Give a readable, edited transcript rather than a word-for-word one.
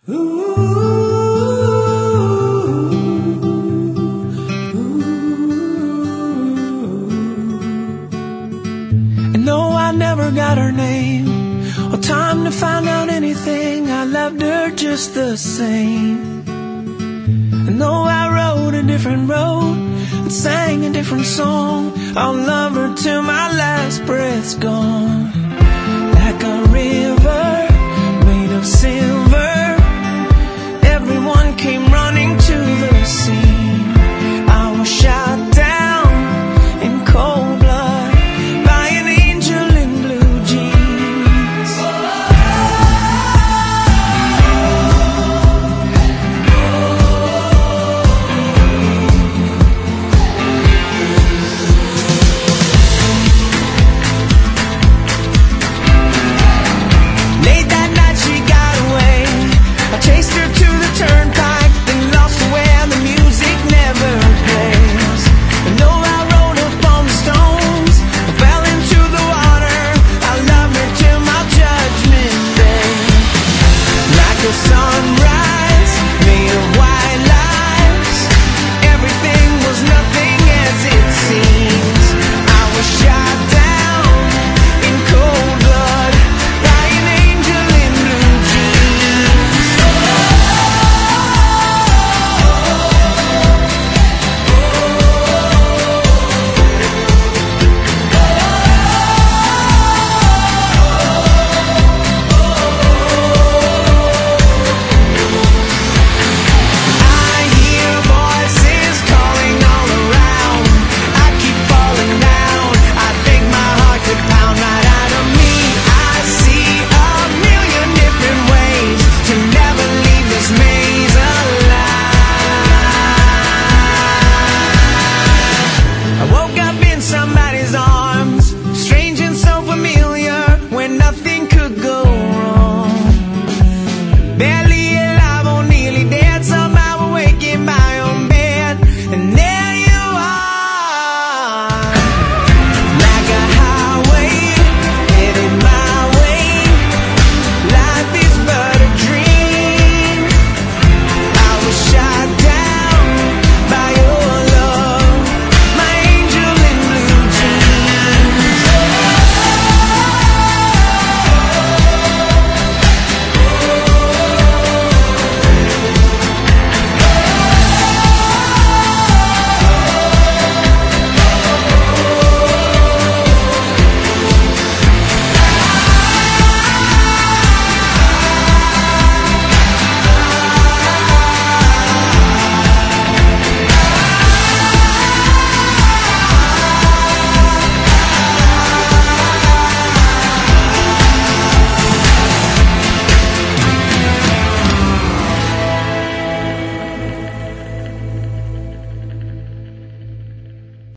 And no, I never got her name or time to find out anything. I loved her just the same. And though I rode a different road and sang a different song, I'll love her till my last breath's gone. Like a river made of silver,